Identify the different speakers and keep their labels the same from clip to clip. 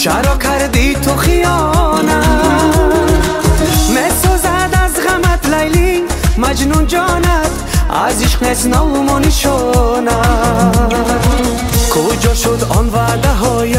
Speaker 1: چرا کردی تو خیانت؟ میسوزد از غمت لیلی مجنون جانت، از عشق نیست نام و نشانت. کجا شد آن وعده هایت،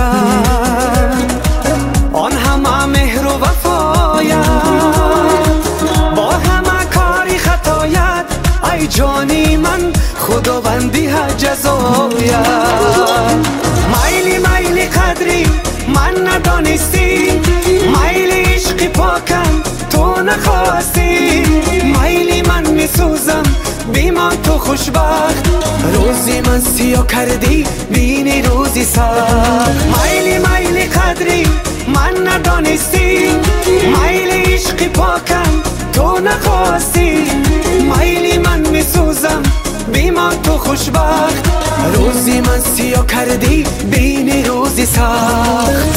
Speaker 1: آن همه مهر و وفایت، با همه کاری خطایت. ای جانی من خداوندی ها جزایت. میلی میلی قدری من ندانستی، میلی عشق پاکم تو نخواستی. میلی من میسوزم بی من تو خوشبخت، روزی من سیاه کردی بینی روزی سخت. میلی میلی قدری من ندانستی، میلی عشق پاکم تو نخواستی. میلی من میسوزم بی من تو خوشبخت، روزی من سیاه کردی بینی روزی سخت.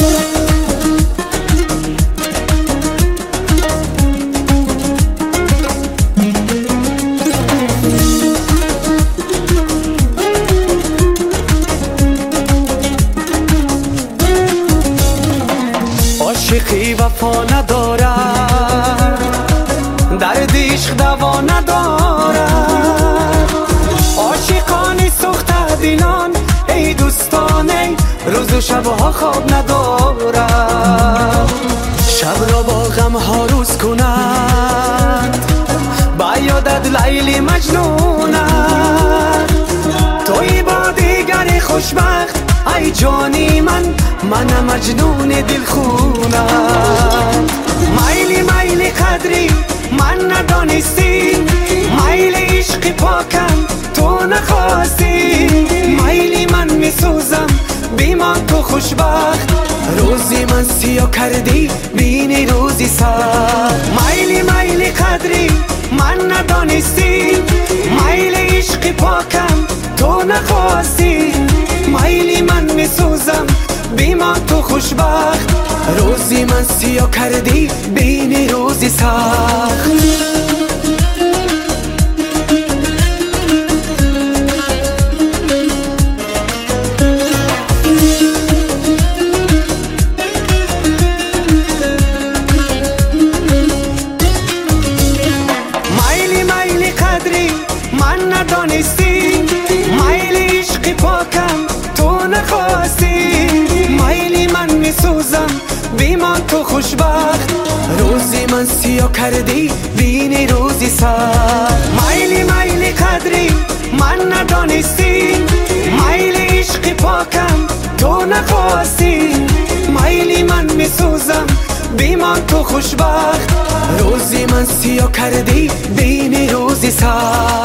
Speaker 1: عاشقی وفا ندارد، درد عشق دوا ندارد. عاشقانی سوخته دلان ای دوستان، ای روز و شبها خواب ندارد. شب را با غم ها روز کند، با یادت لیلی مجنونت. توی با دیگری خوشبخت ای جانی من مجنون دل خونم. میلی میلی قدری من ندانستی، میلی عشق پاکم تو نخواستی. میلی من میسوزم بی من تو خوشبخت، روزی من سیاه کردی بینی روزی سخت. میلی میلی قدری من ندانستی، میلی عشق پاکم تو نخواستی. میلی من میسوزم بی من تو خوشبخت، روزی من سیاه کردی بینی روزی سخت. میلی میلی قدری من ندانستی، میلی عشق پاکم تو نخواستی. میلی من میسوزم بی من تو خوشبخت، روزی من سیاه کردی بینی روزی سخت. میلی میلی قدری من ندانستی، میلی عشق پاکم تو نخواستی. میلی من میسوزم بی من تو خوشبخت، روزی من سیاه کردی بینی روزی سخت.